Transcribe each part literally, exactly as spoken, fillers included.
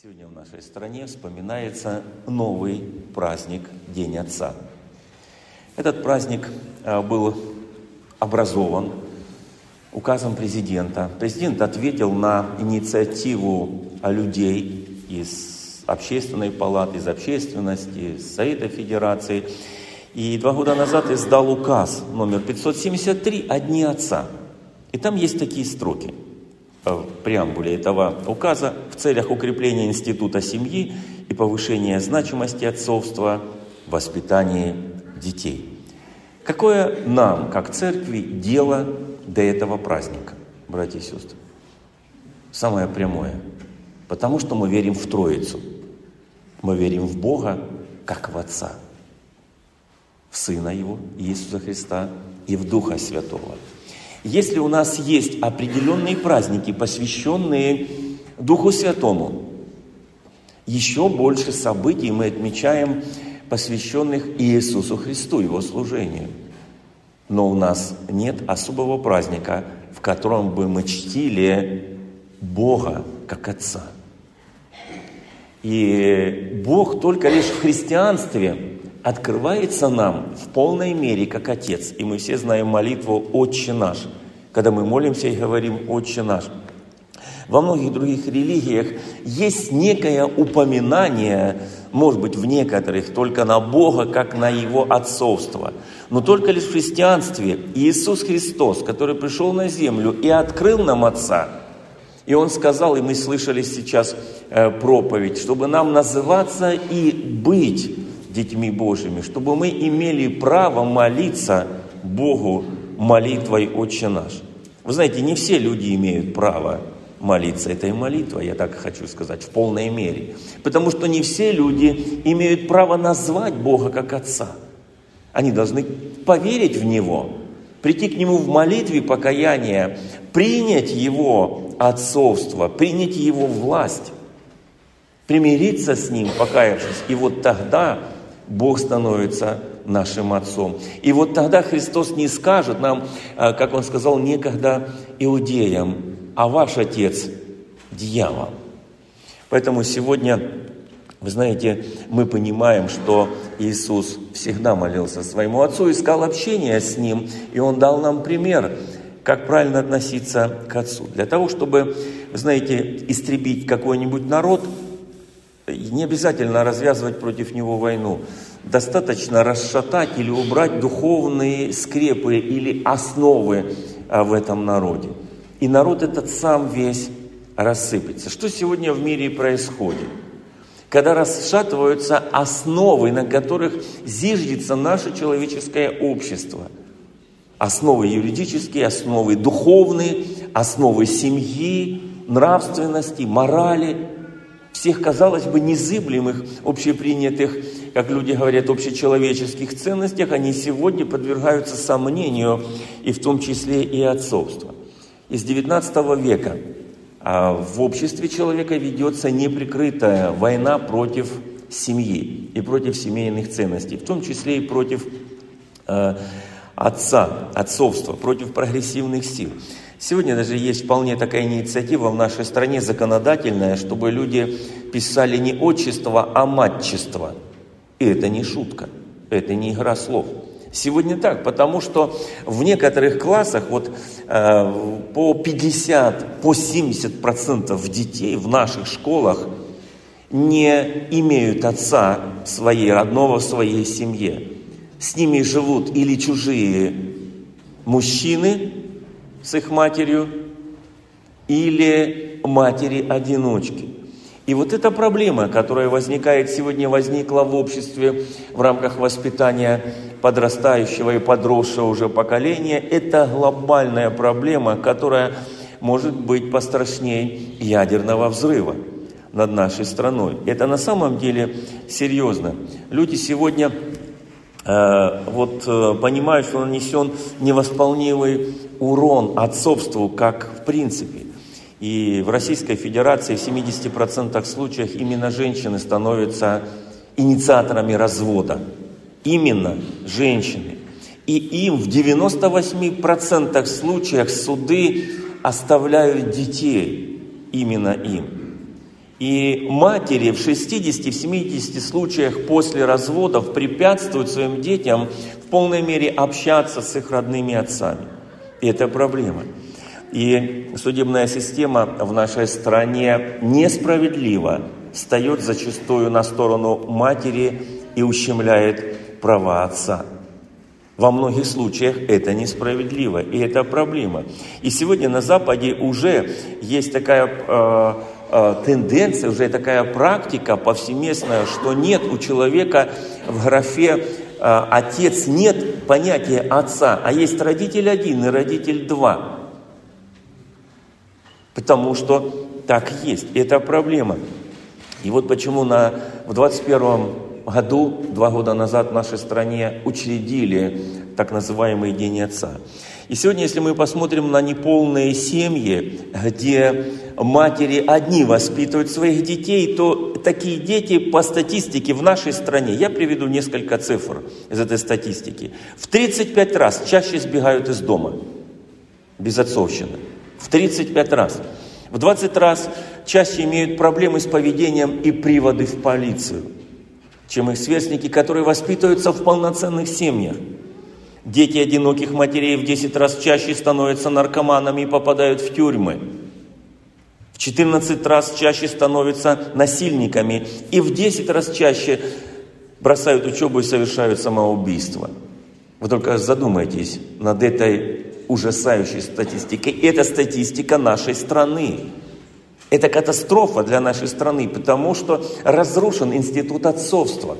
Сегодня в нашей стране вспоминается новый праздник День Отца. Этот праздник был образован указом президента. Президент ответил на инициативу людей из Общественной палаты, из общественности, из Совета Федерации. И два года назад издал указ номер пятьсот семьдесят три «О Дне Отца». И там есть такие строки в преамбуле этого указа: в целях укрепления института семьи и повышения значимости отцовства в воспитании детей. Какое нам, как церкви, дело до этого праздника, братья и сестры? Самое прямое. Потому что мы верим в Троицу. Мы верим в Бога, как в Отца, в Сына Его, Иисуса Христа, и в Духа Святого. Если у нас есть определенные праздники, посвященные Духу Святому, еще больше событий мы отмечаем, посвященных Иисусу Христу, Его служению. Но у нас нет особого праздника, в котором бы мы чтили Бога как Отца. И Бог только лишь в христианстве открывается нам в полной мере как Отец. И мы все знаем молитву «Отче наш», когда мы молимся и говорим «Отче наш». Во многих других религиях есть некое упоминание, может быть, в некоторых, только на Бога, как на Его отцовство. Но только лишь в христианстве Иисус Христос, который пришел на землю и открыл нам Отца, и Он сказал, и мы слышали сейчас э, проповедь, чтобы нам называться и быть детьми Божьими, чтобы мы имели право молиться Богу молитвой «Отче наш». Вы знаете, не все люди имеют право молиться этой молитвой, я так хочу сказать, в полной мере. Потому что не все люди имеют право назвать Бога как Отца. Они должны поверить в Него, прийти к Нему в молитве покаяния, принять Его отцовство, принять Его власть, примириться с Ним, покаявшись. И вот тогда Бог становится нашим Отцом. И вот тогда Христос не скажет нам, как Он сказал некогда иудеям: а ваш отец – дьявол. Поэтому сегодня, вы знаете, мы понимаем, что Иисус всегда молился своему Отцу, искал общения с Ним, и Он дал нам пример, как правильно относиться к Отцу. Для того, чтобы, вы знаете, истребить какой-нибудь народ, не обязательно развязывать против него войну. Достаточно расшатать или убрать духовные скрепы или основы в этом народе. И народ этот сам весь рассыпется. Что сегодня в мире происходит? Когда расшатываются основы, на которых зиждется наше человеческое общество. Основы юридические, основы духовные, основы семьи, нравственности, морали. Всех, казалось бы, незыблемых, общепринятых, как люди говорят, общечеловеческих ценностях, они сегодня подвергаются сомнению, и в том числе и отцовству. Из девятнадцатого века в обществе человека ведется неприкрытая война против семьи и против семейных ценностей, в том числе и против э, отца, отцовства, против прогрессивных сил. Сегодня даже есть вполне такая инициатива в нашей стране законодательная, чтобы люди писали не отчество, а матчество. И это не шутка, это не игра слов. Сегодня так, потому что в некоторых классах вот, э, по пятьдесят, по семьдесят процентов детей в наших школах не имеют отца своей, родного в своей семье. С ними живут или чужие мужчины с их матерью, или матери-одиночки. И вот эта проблема, которая возникает сегодня, возникла в обществе в рамках воспитания подрастающего и подросшего уже поколения, это глобальная проблема, которая может быть пострашнее ядерного взрыва над нашей страной. Это на самом деле серьезно. Люди сегодня э, вот, э, понимают, что нанесен невосполнимый урон отцовству как в принципе. И в Российской Федерации в семидесяти процентах случаев именно женщины становятся инициаторами развода. Именно женщины. И им в девяноста восьми процентах случаев суды оставляют детей именно им. И матери в шестидесяти-семидесяти случаях после разводов препятствуют своим детям в полной мере общаться с их родными отцами. И это проблема. И судебная система в нашей стране несправедливо встает зачастую на сторону матери и ущемляет права отца. Во многих случаях это несправедливо, и это проблема. И сегодня на Западе уже есть такая э, э, тенденция, уже такая практика повсеместная, что нет у человека в графе э, «отец», нет понятия отца, а есть родитель один и родитель два. Потому что так есть, это проблема. И вот почему на, в двадцать первом году, два года назад в нашей стране учредили так называемый День Отца. И сегодня, если мы посмотрим на неполные семьи, где матери одни воспитывают своих детей, то такие дети по статистике в нашей стране, я приведу несколько цифр из этой статистики, в тридцать пять раз чаще сбегают из дома без отцовщины. В тридцать пять раз. В двадцать раз чаще имеют проблемы с поведением и приводы в полицию, чем их сверстники, которые воспитываются в полноценных семьях. Дети одиноких матерей в десять раз чаще становятся наркоманами и попадают в тюрьмы. В четырнадцать раз чаще становятся насильниками. И в десять раз чаще бросают учебу и совершают самоубийство. Вы только задумайтесь над этой ужасающей статистикой. Это статистика нашей страны. Это катастрофа для нашей страны, потому что разрушен институт отцовства.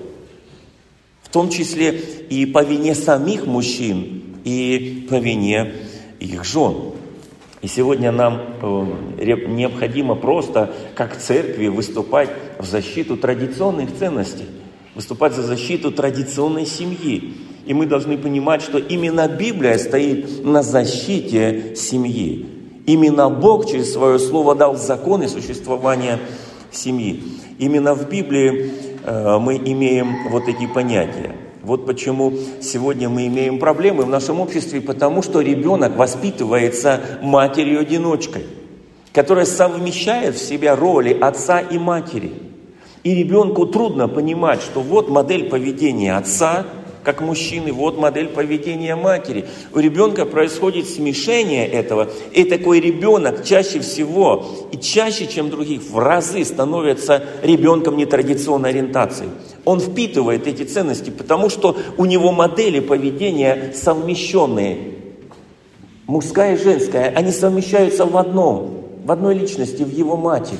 В том числе и по вине самих мужчин, и по вине их жен. И сегодня нам необходимо просто, как церкви, выступать в защиту традиционных ценностей, выступать за защиту традиционной семьи. И мы должны понимать, что именно Библия стоит на защите семьи. Именно Бог через свое слово дал законы существования семьи. Именно в Библии э, мы имеем вот эти понятия. Вот почему сегодня мы имеем проблемы в нашем обществе, потому что ребенок воспитывается матерью-одиночкой, которая совмещает в себя роли отца и матери. И ребенку трудно понимать, что вот модель поведения отца, как мужчины, вот модель поведения матери. У ребенка происходит смешение этого, и такой ребенок чаще всего, и чаще, чем других, в разы становится ребенком нетрадиционной ориентации. Он впитывает эти ценности, потому что у него модели поведения совмещенные. Мужская и женская, они совмещаются в одном, в одной личности, в его матери.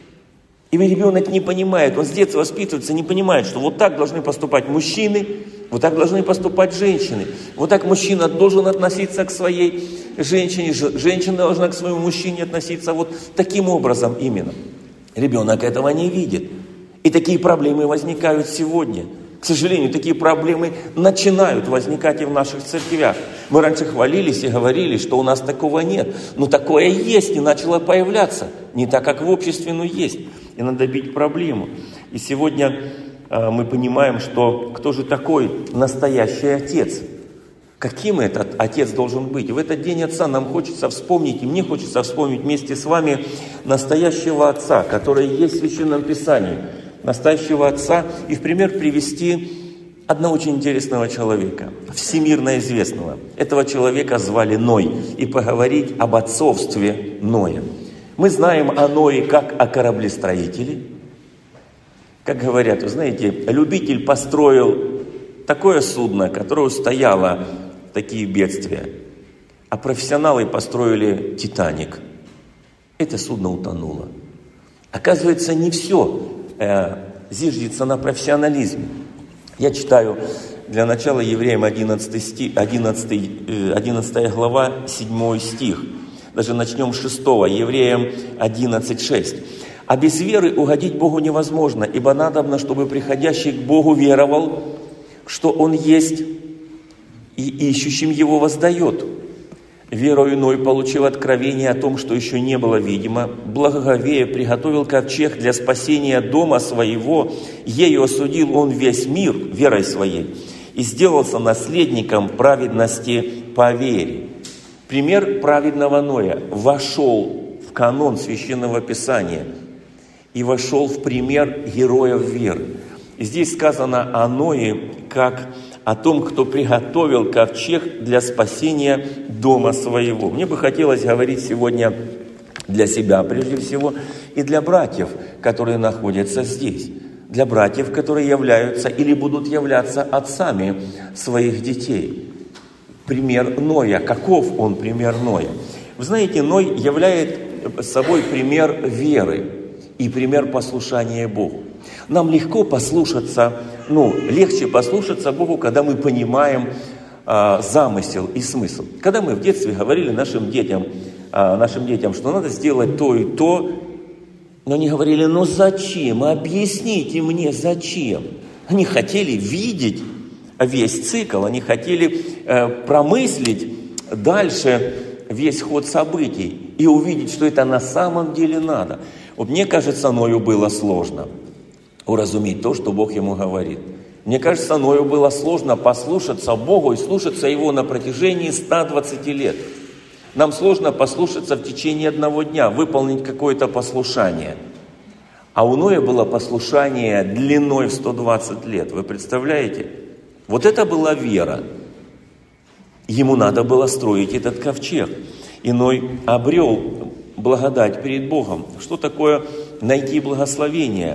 И ребенок не понимает, он с детства воспитывается, не понимает, что вот так должны поступать мужчины, вот так должны поступать женщины. Вот так мужчина должен относиться к своей женщине, женщина должна к своему мужчине относиться вот таким образом именно. Ребенок этого не видит. И такие проблемы возникают сегодня. К сожалению, такие проблемы начинают возникать и в наших церквях. Мы раньше хвалились и говорили, что у нас такого нет. Но такое есть и начало появляться. Не так, как в обществе, но есть. И надо бить проблему. И сегодня э, мы понимаем, что кто же такой настоящий отец? Каким этот отец должен быть? В этот день отца нам хочется вспомнить, и мне хочется вспомнить вместе с вами настоящего отца, который есть в Священном Писании. Настоящего отца, и в пример привести одного очень интересного человека, всемирно известного. Этого человека звали Ной, и поговорить об отцовстве Ноя. Мы знаем о Ное как о кораблестроителе. Как говорят, вы знаете, любитель построил такое судно, которое устояло такие бедствия. А профессионалы построили «Титаник». Это судно утонуло. Оказывается, не все зиждется на профессионализме. Я читаю для начала Евреям одиннадцатый стих, одиннадцатый, одиннадцатая глава, седьмой стих. Даже начнем с шестого. Евреям одиннадцать шесть. «А без веры угодить Богу невозможно, ибо надобно, чтобы приходящий к Богу веровал, что Он есть, и ищущим Его воздает. Верою Ной получил откровение о том, что еще не было видимо, благоговея приготовил ковчег для спасения дома своего, ею осудил он весь мир верой своей и сделался наследником праведности по вере». Пример праведного Ноя вошел в канон Священного Писания. и вошел в пример героев веры. И здесь сказано о Ное как о том, кто приготовил ковчег для спасения дома своего. Мне бы хотелось говорить сегодня для себя прежде всего и для братьев, которые находятся здесь. Для братьев, которые являются или будут являться отцами своих детей. Пример Ноя. Каков он пример Ноя? Вы знаете, Ной является собой пример веры и пример послушания Богу. Нам легко послушаться, ну, легче послушаться Богу, когда мы понимаем а, замысел и смысл. Когда мы в детстве говорили нашим детям, а, нашим детям, что надо сделать то и то, но они говорили, ну зачем? Объясните мне, зачем? Они хотели видеть весь цикл, они хотели э, промыслить дальше весь ход событий и увидеть, что это на самом деле надо. Вот мне кажется, Ною было сложно уразуметь то, что Бог ему говорит. Мне кажется, Ною было сложно послушаться Богу и слушаться Его на протяжении ста двадцати лет. Нам сложно послушаться в течение одного дня, выполнить какое-то послушание. А у Ноя было послушание длиной в сто двадцать лет. Вы представляете? Вот это была вера. Ему надо было строить этот ковчег. И Ной обрел благодать перед Богом. Что такое найти благословение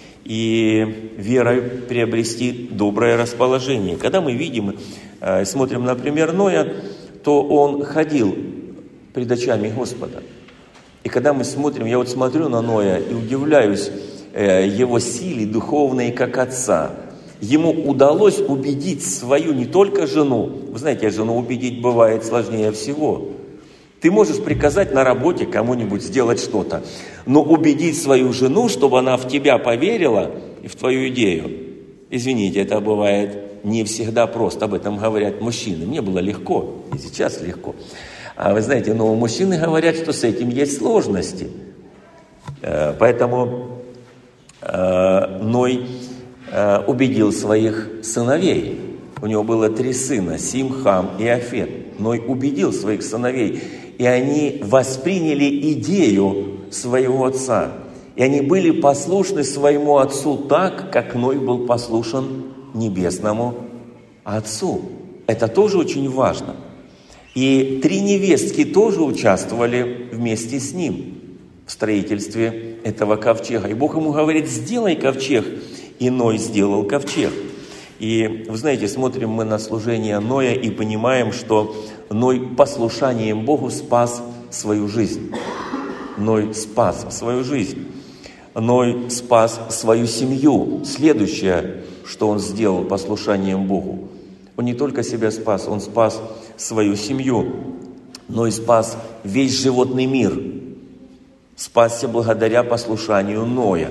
и верой приобрести доброе расположение? Когда мы видим, смотрим на пример Ноя, то он ходил пред очами Господа. И когда мы смотрим, я вот смотрю на Ноя и удивляюсь его силе духовной, как отца. Ему удалось убедить свою не только жену. Вы знаете, жену убедить бывает сложнее всего. Ты можешь приказать на работе кому-нибудь сделать что-то, но убедить свою жену, чтобы она в тебя поверила и в твою идею, извините, это бывает не всегда просто. Об этом говорят мужчины. Мне было легко, и сейчас легко. А вы знаете, но мужчины говорят, что с этим есть сложности. Поэтому Ной убедил своих сыновей. У него было три сына, Сим, Хам и Афет. Ной убедил своих сыновей, и они восприняли идею своего отца. И они были послушны своему отцу так, как Ной был послушен небесному отцу. Это тоже очень важно. И три невестки тоже участвовали вместе с ним в строительстве этого ковчега. И Бог ему говорит, сделай ковчег. И Ной сделал ковчег. И вы знаете, смотрим мы на служение Ноя и понимаем, что Ной послушанием Богу спас свою жизнь. Ной спас свою жизнь. Ной спас свою семью. Следующее, что он сделал послушанием Богу. Он не только себя спас, он спас свою семью, но и спас весь животный мир. Спасся благодаря послушанию Ноя.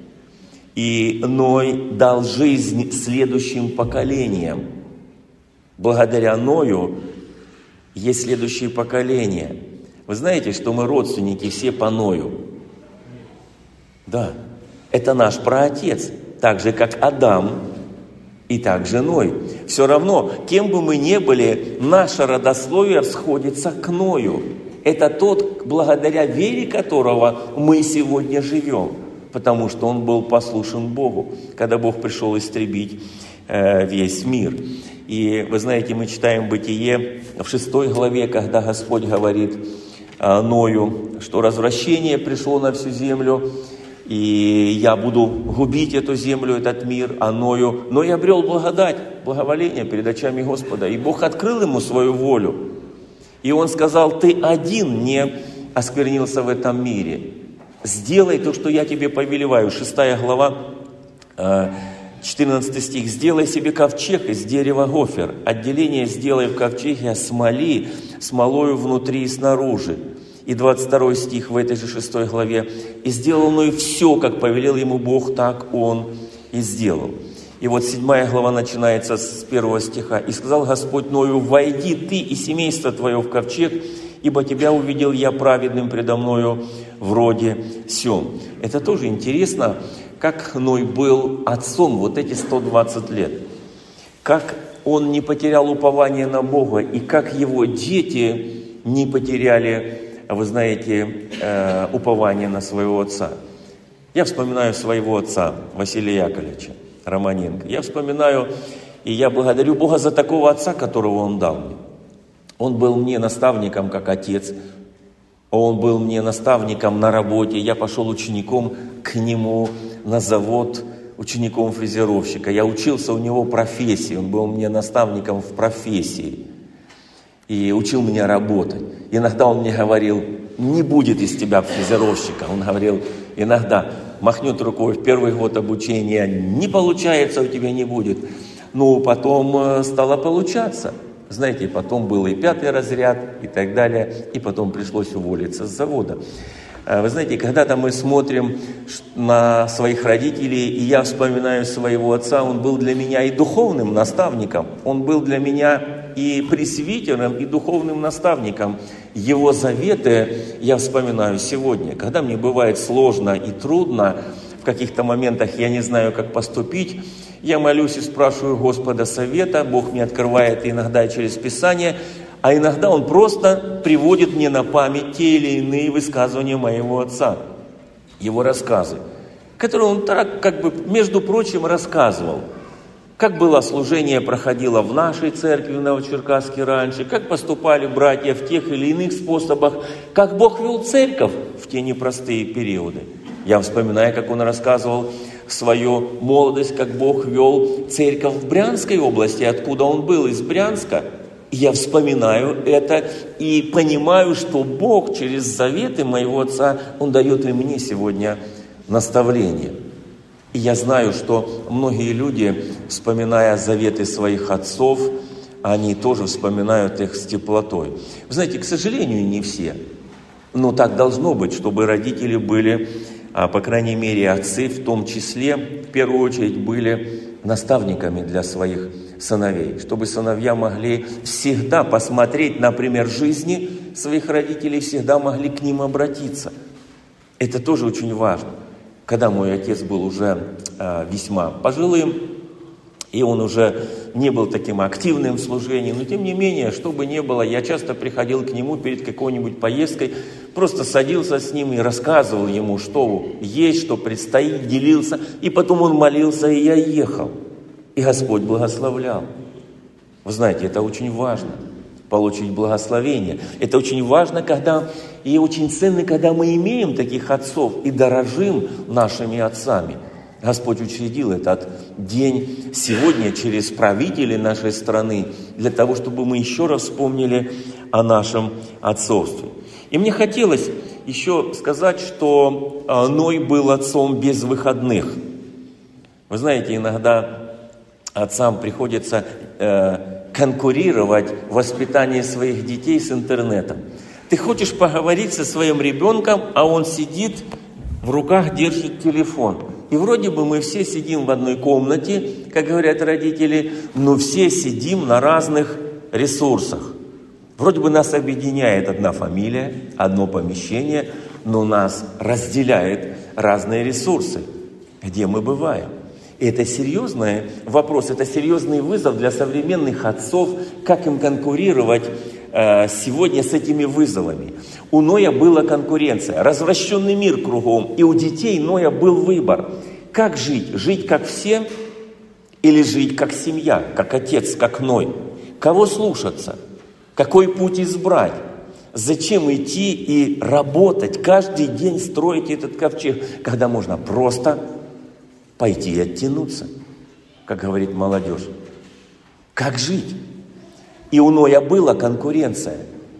И Ной дал жизнь следующим поколениям. Благодаря Ною есть следующие поколения. Вы знаете, что мы родственники все по Ною? Да, это наш праотец, так же, как Адам и так же Ной. Все равно, кем бы мы ни были, наше родословие сходится к Ною. Это тот, благодаря вере которого мы сегодня живем, потому что он был послушен Богу, когда Бог пришел истребить э, весь мир. И вы знаете, мы читаем Бытие в шестой главе, когда Господь говорит э, Ною, что развращение пришло на всю землю, и я буду губить эту землю, этот мир, а Ною. Но я обрел благодать, благоволение перед очами Господа. И Бог открыл ему свою волю. И он сказал, ты один не осквернился в этом мире. Сделай то, что я тебе повелеваю. Шестая глава, четырнадцатый стих. Сделай себе ковчег из дерева гофер. Отделение сделай в ковчеге смоли, смолою внутри и снаружи. И двадцать второй стих в этой же шестой главе. «И сделал Ной все, как повелел ему Бог, так он и сделал». И вот седьмая глава начинается с первого стиха. «И сказал Господь Ною, войди ты и семейство твое в ковчег, ибо тебя увидел я праведным предо мною в роде сем». Это тоже интересно, как Ной был отцом вот эти сто двадцать лет. Как он не потерял упование на Бога, и как его дети не потеряли, вы знаете, упование на своего отца. Я вспоминаю своего отца, Василия Яковлевича Романенко. Я вспоминаю, и я благодарю Бога за такого отца, которого Он дал мне. Он был мне наставником, как отец. Он был мне наставником на работе. Я пошел учеником к нему на завод, учеником фрезеровщика. Я учился у него профессии. Он был мне наставником в профессии. И учил меня работать. Иногда он мне говорил: не будет из тебя фрезеровщика. Он говорил иногда, махнет рукой: в первый год обучения не получается, у тебя не будет. Ну, потом стало получаться. Знаете, потом был и пятый разряд, и так далее, и потом пришлось уволиться с завода. Вы знаете, когда-то мы смотрим на своих родителей, и я вспоминаю своего отца, он был для меня и духовным наставником, он был для меня и пресвитером, и духовным наставником. Его заветы я вспоминаю сегодня. Когда мне бывает сложно и трудно, в каких-то моментах я не знаю, как поступить, я молюсь и спрашиваю Господа совета, Бог мне открывает иногда через Писание, а иногда Он просто приводит мне на память те или иные высказывания моего отца, его рассказы, которые он так, как бы, между прочим, рассказывал. Как было служение проходило в нашей церкви в Новочеркасске раньше, как поступали братья в тех или иных способах, как Бог вел церковь в те непростые периоды. Я вспоминаю, как он рассказывал свою молодость, как Бог вел церковь в Брянской области, откуда он был, из Брянска. И я вспоминаю это и понимаю, что Бог через заветы моего отца, Он дает и мне сегодня наставление. И я знаю, что многие люди, вспоминая заветы своих отцов, они тоже вспоминают их с теплотой. Вы знаете, к сожалению, не все. Но так должно быть, чтобы родители были, а, по крайней мере, отцы в том числе, в первую очередь, были наставниками для своих сыновей. Чтобы сыновья могли всегда посмотреть на пример жизни своих родителей, всегда могли к ним обратиться. Это тоже очень важно. Когда мой отец был уже а, весьма пожилым, и он уже не был таким активным в служении, но тем не менее, что бы ни было, я часто приходил к нему перед какой-нибудь поездкой, просто садился с ним и рассказывал ему, что есть, что предстоит, делился, и потом он молился, и я ехал. И Господь благословлял. Вы знаете, это очень важно, получить благословение. Это очень важно, когда, и очень ценно, когда мы имеем таких отцов и дорожим нашими отцами. Господь учредил этот день сегодня через правителей нашей страны, для того, чтобы мы еще раз вспомнили о нашем отцовстве. И мне хотелось еще сказать, что Ной был отцом без выходных. Вы знаете, иногда отцам приходится э, конкурировать в воспитании своих детей с интернетом. Ты хочешь поговорить со своим ребенком, а он сидит, в руках держит телефон. И вроде бы мы все сидим в одной комнате, как говорят родители, но все сидим на разных ресурсах. Вроде бы нас объединяет одна фамилия, одно помещение, но нас разделяет разные ресурсы, где мы бываем. И это серьезный вопрос, это серьезный вызов для современных отцов, как им конкурировать э, сегодня с этими вызовами. У Ноя была конкуренция, развращенный мир кругом, и у детей Ноя был выбор. Как жить? Жить как все или жить как семья, как отец, как Ной? Кого слушаться? Какой путь избрать? Зачем идти и работать, каждый день строить этот ковчег, когда можно просто пойти и оттянуться, как говорит молодежь. Как жить? И у Ноя была конкуренция.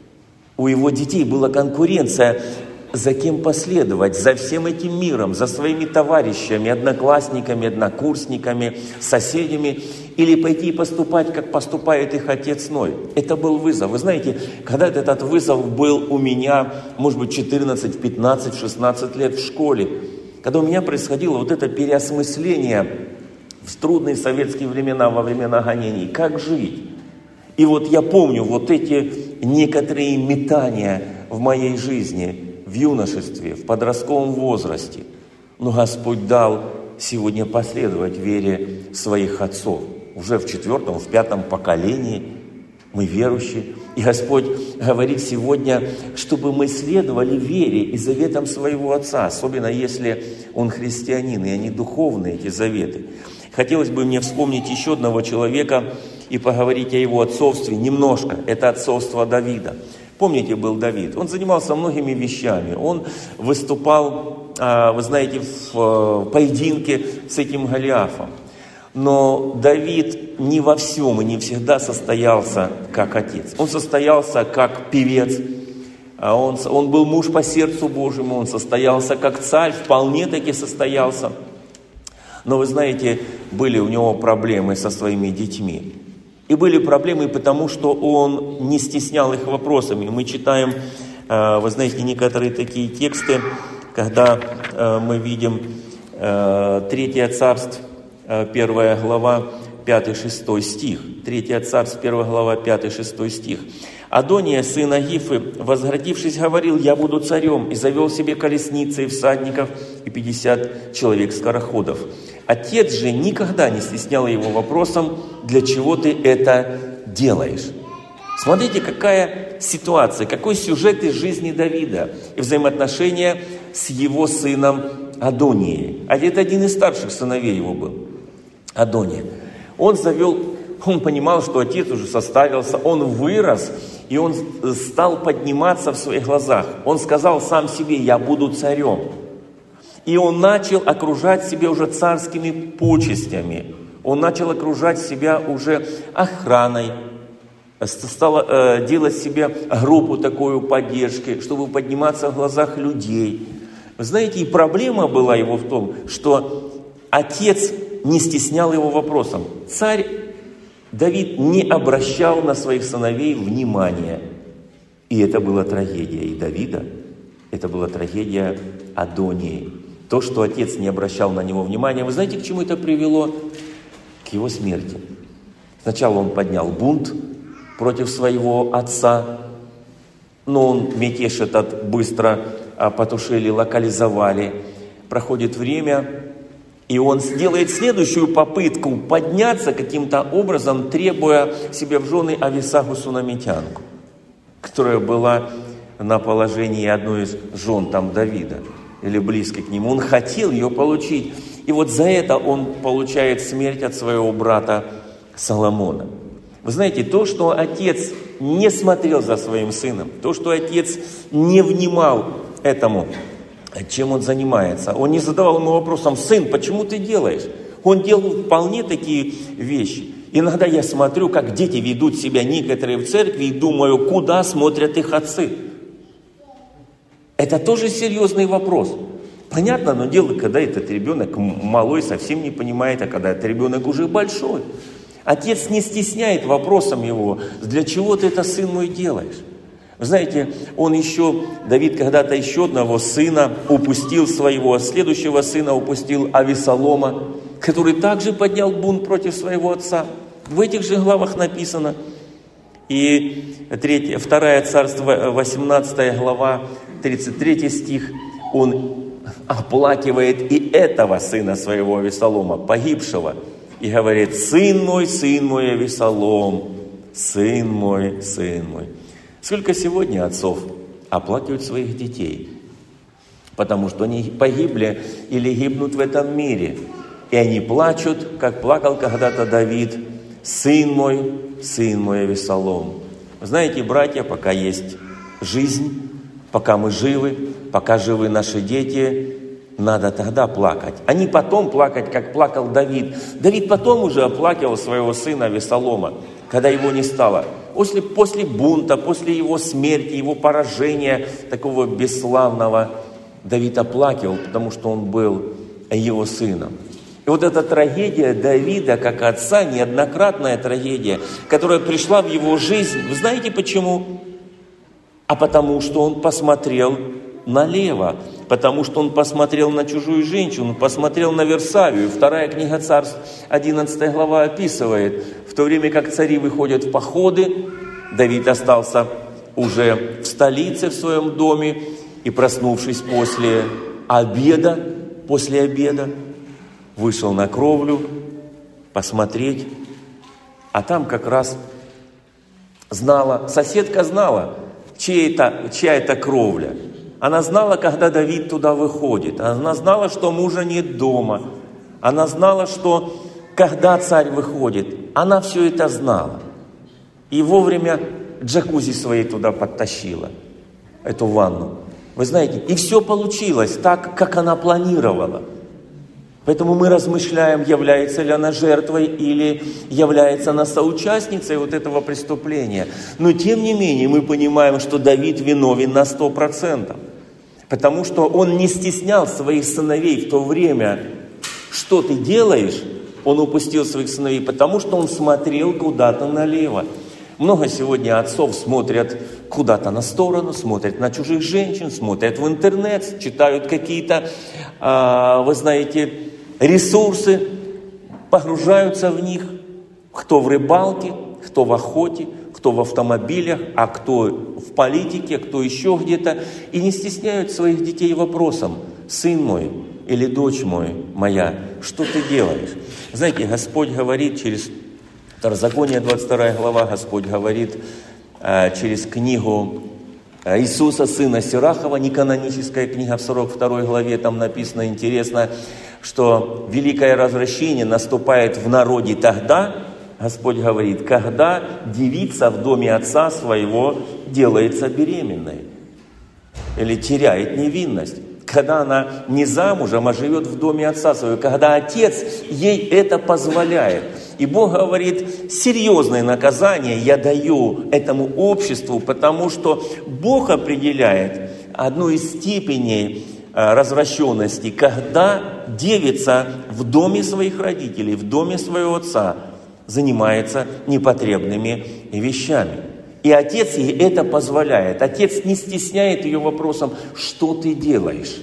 У его детей была конкуренция, за кем последовать, за всем этим миром, за своими товарищами, одноклассниками, однокурсниками, соседями, или пойти и поступать, как поступает их отец Ной. Это был вызов. Вы знаете, когда этот вызов был у меня, может быть, четырнадцать, пятнадцать, шестнадцать лет в школе, когда у меня происходило вот это переосмысление в трудные советские времена, во времена гонений, как жить. И вот я помню вот эти некоторые метания в моей жизни, в юношестве, в подростковом возрасте. Но Господь дал сегодня последовать вере своих отцов. Уже в четвертом, в пятом поколении. Мы верующие. И Господь говорит сегодня, чтобы мы следовали вере и заветам своего Отца, особенно если Он христианин, и они духовные, эти заветы. Хотелось бы мне вспомнить еще одного человека и поговорить о его отцовстве немножко. Это отцовство Давида. Помните, был Давид. Он занимался многими вещами. Он выступал, вы знаете, в поединке с этим Голиафом. Но Давид не во всем и не всегда состоялся как отец. Он состоялся как певец. Он, он был муж по сердцу Божьему. Он состоялся как царь, вполне таки состоялся. Но вы знаете, были у него проблемы со своими детьми. И были проблемы потому, что он не стеснял их вопросами. Мы читаем, вы знаете, некоторые такие тексты, когда мы видим Третье царство, первая глава, пятый-шестой стих. Третье царство, первая глава, пятый-шестой стих. Адония, сын Агифы, возгордившись, говорил: «Я буду царем», и завел себе колесницы и всадников и пятьдесят человек скороходов. Отец же никогда не стеснял его вопросом: «Для чего ты это делаешь?» Смотрите, какая ситуация, какой сюжет из жизни Давида и взаимоотношения с его сыном Адонией. А это один из старших сыновей его был, Адония. Он завел, он понимал, что отец уже составился, он вырос, и он стал подниматься в своих глазах. Он сказал сам себе: «Я буду царем». И он начал окружать себя уже царскими почестями. Он начал окружать себя уже охраной. Стал э, делать себе группу такую поддержки, чтобы подниматься в глазах людей. Вы знаете, и проблема была его в том, что отец не стеснял его вопросом. Царь Давид не обращал на своих сыновей внимания. И это была трагедия и Давида, это была трагедия Адонии. То, что отец не обращал на него внимания, вы знаете, к чему это привело? К его смерти. Сначала он поднял бунт против своего отца, но он, мятеж этот, быстро потушили, локализовали. Проходит время, и он сделает следующую попытку подняться каким-то образом, требуя себе в жены Ависагу сунамитянку, которая была на положении одной из жен там Давида, или близкой к нему. Он хотел ее получить. И вот за это он получает смерть от своего брата Соломона. Вы знаете, то, что отец не смотрел за своим сыном, то, что отец не внимал этому, чем он занимается, он не задавал ему вопросом: «Сын, почему ты делаешь?» Он делал вполне такие вещи. Иногда я смотрю, как дети ведут себя некоторые в церкви, и думаю, куда смотрят их отцы. Это тоже серьезный вопрос. Понятно, но дело, когда этот ребенок малой, совсем не понимает, а когда этот ребенок уже большой. Отец не стесняет вопросом его: «Для чего ты это, сын мой, делаешь?» Вы знаете, он еще, Давид когда-то еще одного сына упустил своего, следующего сына упустил Авесолома, который также поднял бунт против своего отца. В этих же главах написано. И третье, второе царство, восемнадцатая глава, тридцать третий стих, он оплакивает и этого сына своего Авесолома, погибшего, и говорит: «Сын мой, сын мой Авесолом, сын мой, сын мой». Сколько сегодня отцов оплакивают своих детей, потому что они погибли или гибнут в этом мире. И они плачут, как плакал когда-то Давид: «Сын мой, сын мой Авесолом». Вы знаете, братья, пока есть жизнь, пока мы живы, пока живы наши дети, надо тогда плакать, а не потом плакать, как плакал Давид. Давид потом уже оплакивал своего сына Авесолома, когда его не стало. После, после бунта, после его смерти, его поражения, такого бесславного, Давид оплакивал, потому что он был его сыном. И вот эта трагедия Давида, как отца, неоднократная трагедия, которая пришла в его жизнь, вы знаете почему? А потому что он посмотрел налево, потому что он посмотрел на чужую женщину, посмотрел на Версавию. Вторая книга Царств, одиннадцатая глава описывает, в то время как цари выходят в походы, Давид остался уже в столице, в своем доме, и, проснувшись после обеда, после обеда, вышел на кровлю посмотреть, а там как раз знала, соседка знала, чья это, чья это кровля. Она знала, когда Давид туда выходит. Она знала, что мужа нет дома. Она знала, что когда царь выходит. Она все это знала. И вовремя джакузи своей туда подтащила, эту ванну. Вы знаете, и все получилось так, как она планировала. Поэтому мы размышляем, является ли она жертвой или является она соучастницей вот этого преступления. Но тем не менее мы понимаем, что Давид виновен на сто процентов. Потому что он не стеснял своих сыновей в то время. Что ты делаешь? Он упустил своих сыновей, потому что он смотрел куда-то налево. Много сегодня отцов смотрят куда-то на сторону, смотрят на чужих женщин, смотрят в интернет, читают какие-то, э, вы знаете, ресурсы, погружаются в них. Кто в рыбалке, кто в охоте, кто в автомобилях, а кто в политике, кто еще где-то. И не стесняют своих детей вопросом: сын мой или дочь мой, моя, что ты делаешь? Знаете, Господь говорит через Второзаконие, двадцать вторая глава, Господь говорит э, через книгу Иисуса, сына Сирахова, неканоническая книга, в сорок второй главе, там написано интересно, что великое развращение наступает в народе тогда, Господь говорит, когда девица в доме отца своего делается беременной или теряет невинность. Когда она не замужем, а живет в доме отца своего, когда отец ей это позволяет. И Бог говорит, серьезное наказание я даю этому обществу, потому что Бог определяет одну из степеней развращенности, когда девица в доме своих родителей, в доме своего отца занимается непотребными вещами. И отец ей это позволяет. Отец не стесняет ее вопросом, что ты делаешь,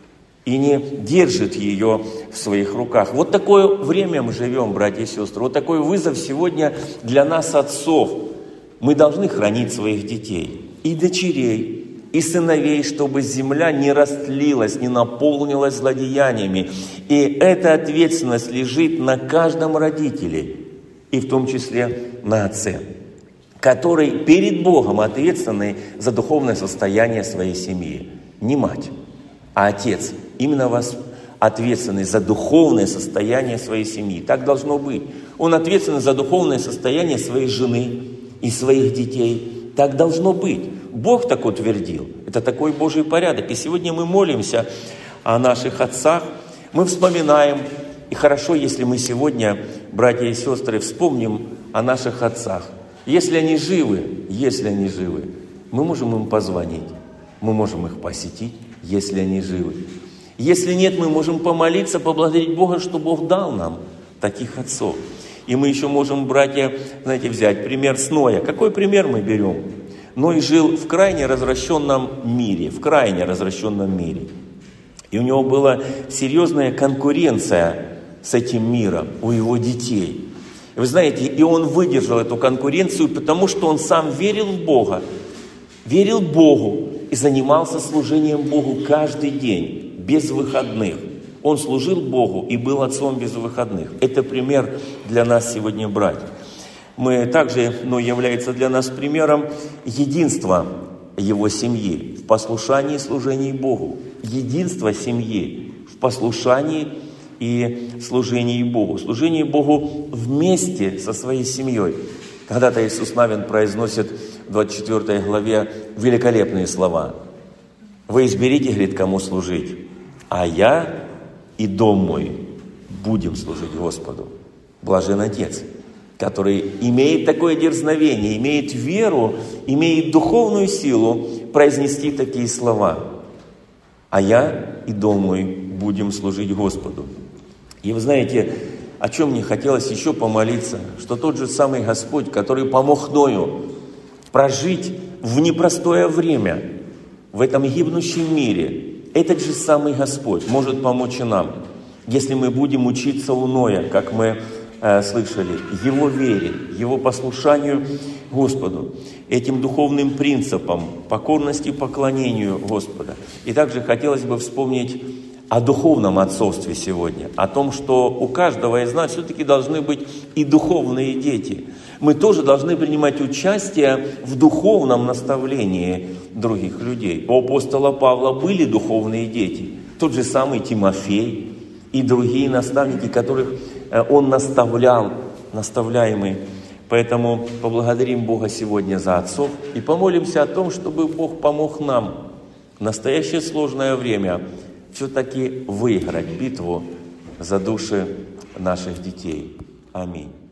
и не держит ее в своих руках. Вот такое время мы живем, братья и сестры. Вот такой вызов сегодня для нас, отцов. Мы должны хранить своих детей, и дочерей, и сыновей, чтобы земля не растлилась, не наполнилась злодеяниями. И эта ответственность лежит на каждом родителе, и в том числе на отце, который перед Богом ответственный за духовное состояние своей семьи. Не мать, а отец, именно вас ответственный за духовное состояние своей семьи. Так должно быть. Он ответственный за духовное состояние своей жены и своих детей. Так должно быть. Бог так утвердил. Это такой Божий порядок. И сегодня мы молимся о наших отцах. Мы вспоминаем. И хорошо, если мы сегодня, братья и сестры, вспомним о наших отцах. Если они живы, если они живы, мы можем им позвонить, мы можем их посетить, если они живы. Если нет, мы можем помолиться, поблагодарить Бога, что Бог дал нам таких отцов. И мы еще можем, братья, знаете, взять пример с Ноя. Какой пример мы берем? Ной жил в крайне развращенном мире, в крайне развращенном мире. И у него была серьезная конкуренция с этим миром у его детей. Вы знаете, и он выдержал эту конкуренцию, потому что он сам верил в Бога, верил Богу и занимался служением Богу каждый день, без выходных. Он служил Богу и был отцом без выходных. Это пример для нас сегодня, братья. Мы также, но является для нас примером единства его семьи в послушании и служении Богу. Единство семьи в послушании и служении Богу. Служение Богу вместе со своей семьей. Когда-то Иисус Навин произносит в двадцать четвёртой главе великолепные слова. «Вы изберите, говорит, кому служить, а я и дом мой будем служить Господу». Блажен Отец, который имеет такое дерзновение, имеет веру, имеет духовную силу произнести такие слова. «А я и дом мой будем служить Господу». И вы знаете, о чем мне хотелось еще помолиться, что тот же самый Господь, который помог Ною прожить в непростое время в этом гибнущем мире, этот же самый Господь может помочь и нам, если мы будем учиться у Ноя, как мы э, слышали, Его вере, Его послушанию Господу, этим духовным принципам, покорности и поклонению Господа. И также хотелось бы вспомнить о духовном отцовстве сегодня, о том, что у каждого из нас все-таки должны быть и духовные дети. Мы тоже должны принимать участие в духовном наставлении других людей. У апостола Павла были духовные дети, тот же самый Тимофей и другие наставники, которых он наставлял, наставляемый. Поэтому поблагодарим Бога сегодня за отцов и помолимся о том, чтобы Бог помог нам в настоящее сложное время все-таки выиграть битву за души наших детей. Аминь.